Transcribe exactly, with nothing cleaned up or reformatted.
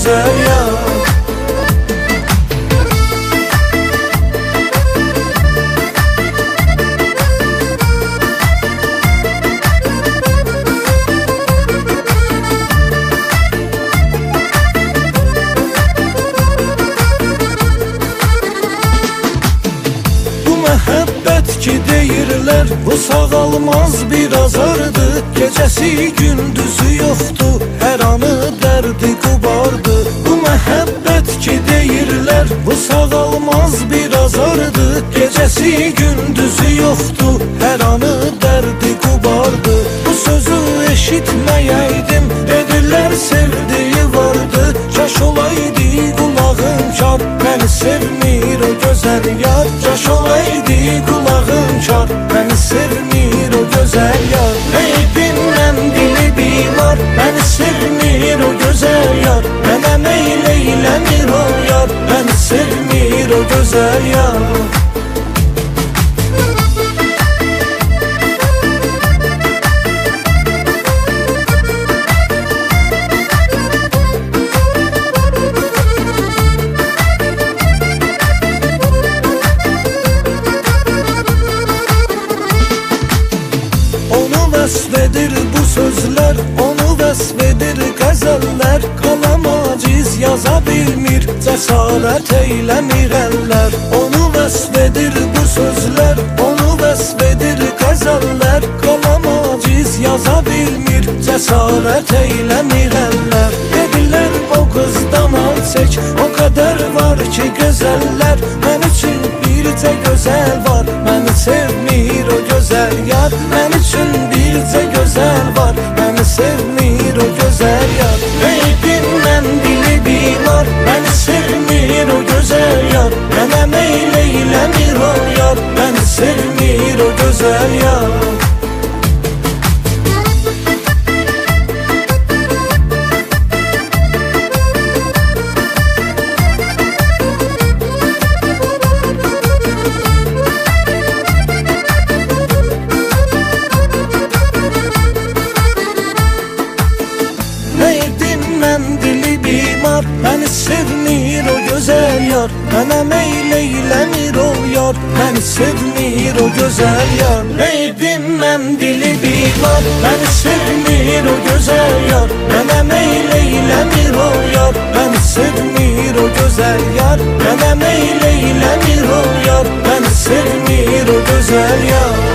gözəl yar. Məhəbbət ki deyirlər, bu sağalmaz bir azardı. Gecəsi gündüzü yoxdur, hər anı dərdi qubardı. Bu məhəbbət ki deyirlər, bu sağalmaz bir azardı. Gecəsi gündüzü yoxdur, hər anı dərdi qubardı. Bu sözü eşitməyəydim, edirlər sevdiyi vardı. Kaş olaydı qulağım kar, məni sevmir o gözəl yar. Kaş olaydı qulağım kar, məni sevmir o gözəl yar. Eybindən dili bimar, məni sevmir o gözəl yar. Mənə meyl eyləmir o yar, məni sevmir o gözəl yar. Vəsf edir bu sözlər, onu vəsf edir qəzəllər. Qalam aciz yaza bilmir, cəsarət eyləmir əllər. Onu vəsf edir bu sözlər, onu vəsf edir qəzəllər. Qalam aciz yaza bilmir, cəsarət eyləmir əllər. Dedilər o qızdan al çək, o qədər var ki gözəllər. Mən üçün bircə gözəl var, məni sevmir o gözəl yar. Mən üçün bircə gözəl var, məni sevmir o gözəl yar. Eybindən dili bimar, məni sevmir o gözəl yar. Mənə meyl eyləmir o yar, məni sevmir o gözəl yar. Dili bimar, məni sevmir o gözəl yar. Mənə meyl eyləmir o yar, məni sevmir o gözəl yar. Eybindən dili bimar, məni sevmir o gözəl yar. Mənə meyl eyləmir o yar, məni sevmir o gözəl yar. Mənə meyl eyləmir o yar, məni sevmir o gözəl yar.